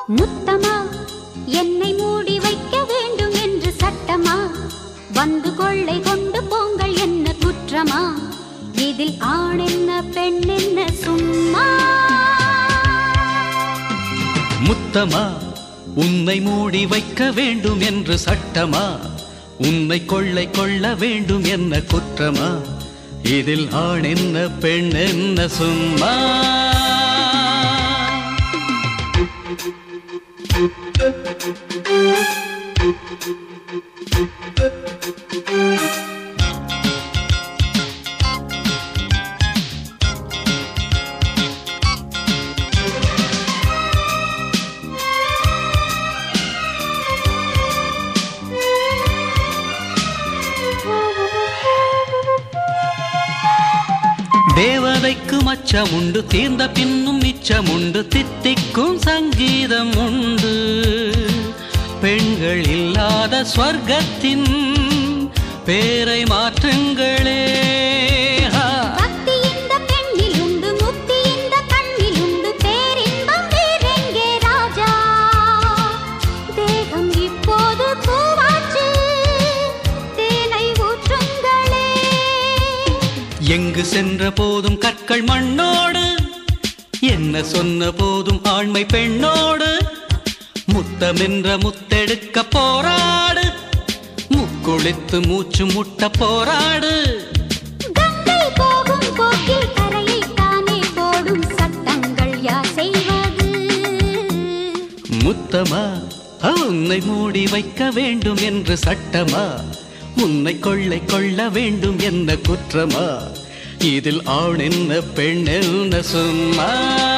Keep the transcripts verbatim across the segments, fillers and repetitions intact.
முத்தமா என்னை மூடி வைக்க வேண்டும் என்று சட்டமா? வந்து கொள்ளை கொண்டு போங்கள் என்ன குற்றமா? இதில் ஆண் என்ன பெண் என்ன சும்மா? முத்தமா உன்னை மூடி வைக்க வேண்டும் என்று சட்டமா? உன்னை கொள்ளை கொள்ள வேண்டும் என்ன குற்றமா? இதில் ஆண் என்ன பெண் என்ன சும்மா? தேவதைக்கு மச்சம் உண்டு, தீர்ந்த பின்னும் மிச்சம் உண்டு, தித்திக்கும் சங்கீதம் உண்டு. பெண்கள் இல்லாத ஸ்வர்க்கத்தின் பேரை மாற்றுங்களே. பக்தி இந்த பெண்ணில் உண்டு, முக்தி இந்த கண்ணில் உண்டு, பேரின்பம் வேறெங்கே ராஜா? தேகம் இப்போது பூவாச்சு, தேனை ஊற்றுங்களே. எங்கு சென்ற போதும் கற்கள் மண்ணோடு, என்ன சொன்ன போதும் ஆண்மை பெண்ணோடு. முத்தமென்ற முத்தெடுக்க போராடு, முக்குளித்து மூச்சு முட்ட போராடு. கங்கை போகும் போக்கில் கரையை தானே போடும் சட்டங்கள் யார் செய்வது? முத்தமா உன்னை மூடி வைக்க வேண்டும் என்று சட்டமா? உன்னை கொள்ளை கொள்ள வேண்டும் என்ன குற்றமா? இதில் ஆண் என்ன பெண் என்ன சும்மா?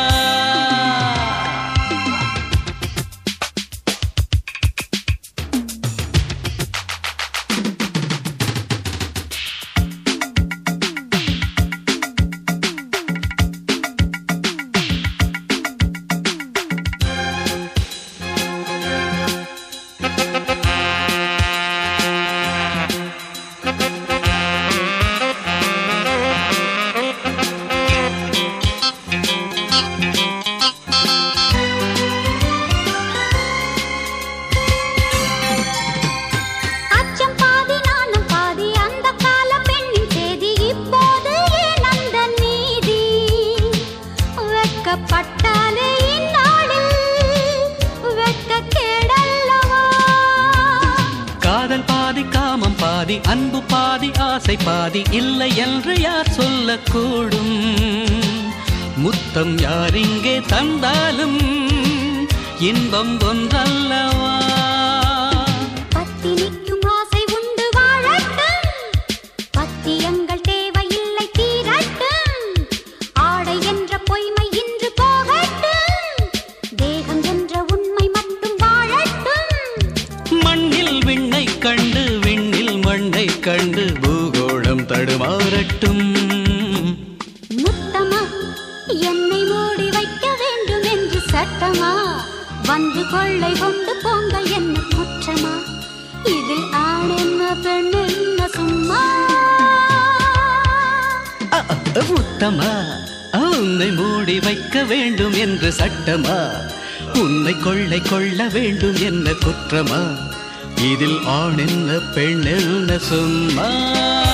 காதல் பாதி காமம் பாதி அன்பு பாதி ஆசை பாதி, இல்லை என்று யார் சொல்லக்கூடும்? முத்தம் யார் இங்கே தந்தாலும் இன்பம் ஒன்றல்லவா? பத்தினிக்கும் ஆசை உண்டு வாழட்டும், பத்தியங்கள் தேவையில்லை தீரட்டும். ஆடை என்ற பொய்மை இன்று போகட்டும், தேகம் என்ற உண்மை மட்டும் வாழட்டும். மண்ணில் விண்ணை கண்டு விண்ணில் மண்ணை கண்டு பூகோளம் தடுமாறட்டும். முத்தமா என்னை மூடி வைக்க வேண்டும் என்று சட்டமா? வந்து கொள்ளை கொண்டு போங்கள் என்ன குற்றமா? இதில் ஆண் என்ன பெண் என்ன சும்மா? முத்தமா உன்னை மூடி வைக்க வேண்டும் என்று சட்டமா? உன்னை கொள்ளை கொள்ள வேண்டும் என்ன குற்றமா? இதில் ஆண் என்ன பெண் என்ன சும்மா?